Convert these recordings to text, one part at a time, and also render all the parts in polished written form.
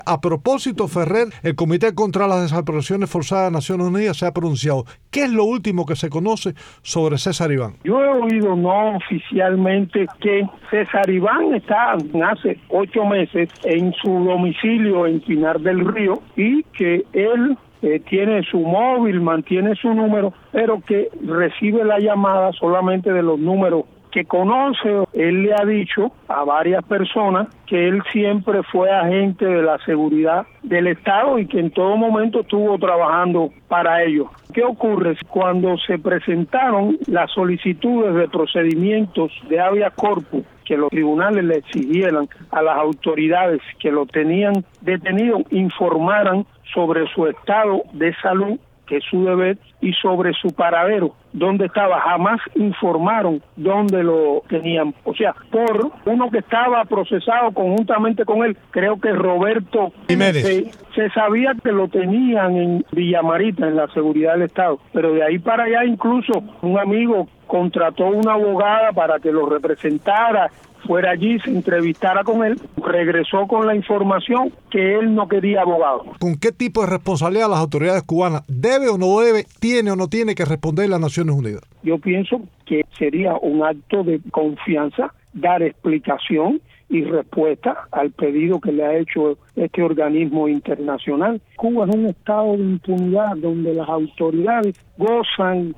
A propósito, Ferrer, el Comité contra las Desapariciones Forzadas de Naciones Unidas se ha pronunciado. ¿Qué es lo último que se conoce sobre César Iván? Yo he oído no oficialmente que César Iván está hace 8 meses en su domicilio en Pinar del Río y que él tiene su móvil, mantiene su número, pero que recibe la llamada solamente de los números que conoce. Él le ha dicho a varias personas que él siempre fue agente de la seguridad del Estado y que en todo momento estuvo trabajando para ellos. ¿Qué ocurre? Cuando se presentaron las solicitudes de procedimientos de habeas corpus que los tribunales le exigieran a las autoridades que lo tenían detenido, informaran sobre su estado de salud, que es su deber, y sobre su paradero, dónde estaba. Jamás informaron dónde lo tenían. O sea, por uno que estaba procesado conjuntamente con él, creo que Roberto Jiménez. Se sabía que lo tenían en Villamarita, en la seguridad del Estado, pero de ahí para allá incluso un amigo contrató una abogada para que lo representara, fuera allí, se entrevistara con él, regresó con la información que él no quería abogado. ¿Con qué tipo de responsabilidad las autoridades cubanas debe o no debe, tiene o no tiene que responder las Naciones Unidas? Yo pienso que sería un acto de confianza dar explicación y respuesta al pedido que le ha hecho este organismo internacional. Cuba es un estado de impunidad donde las autoridades gozan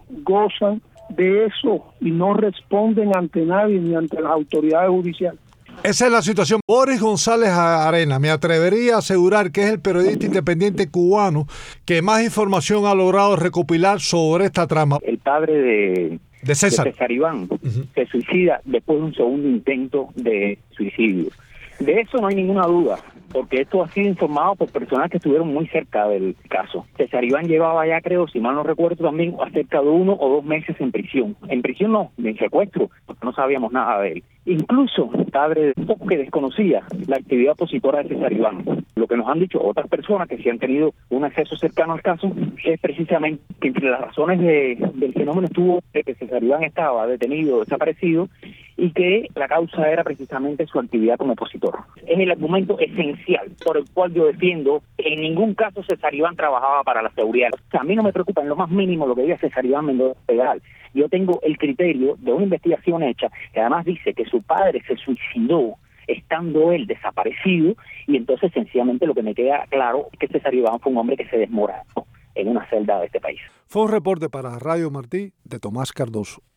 de eso y no responden ante nadie ni ante las autoridades judiciales. Esa es la situación. Boris González Arena, me atrevería a asegurar que es el periodista independiente cubano que más información ha logrado recopilar sobre esta trama. El padre de César Iván se suicida después de un segundo intento de suicidio. De eso no hay ninguna duda, porque esto ha sido informado por personas que estuvieron muy cerca del caso. César Iván llevaba ya, creo, si mal no recuerdo, también cerca de 1 o 2 meses en prisión. En prisión no, en secuestro, porque no sabíamos nada de él. Incluso el padre poco que desconocía la actividad opositora de César Iván. Lo que nos han dicho otras personas que sí han tenido un acceso cercano al caso es precisamente que entre las razones del fenómeno estuvo de que César Iván estaba detenido, desaparecido, y que la causa era precisamente su actividad como opositor. Es el argumento esencial por el cual yo defiendo que en ningún caso César Iván trabajaba para la seguridad. O sea, a mí no me preocupa en lo más mínimo lo que diga César Iván Mendoza Federal. Yo tengo el criterio de una investigación hecha que además dice que su padre se suicidó estando él desaparecido, y entonces sencillamente lo que me queda claro es que César Iván fue un hombre que se desmoronó en una celda de este país. Fue un reporte para Radio Martí de Tomás Cardoso.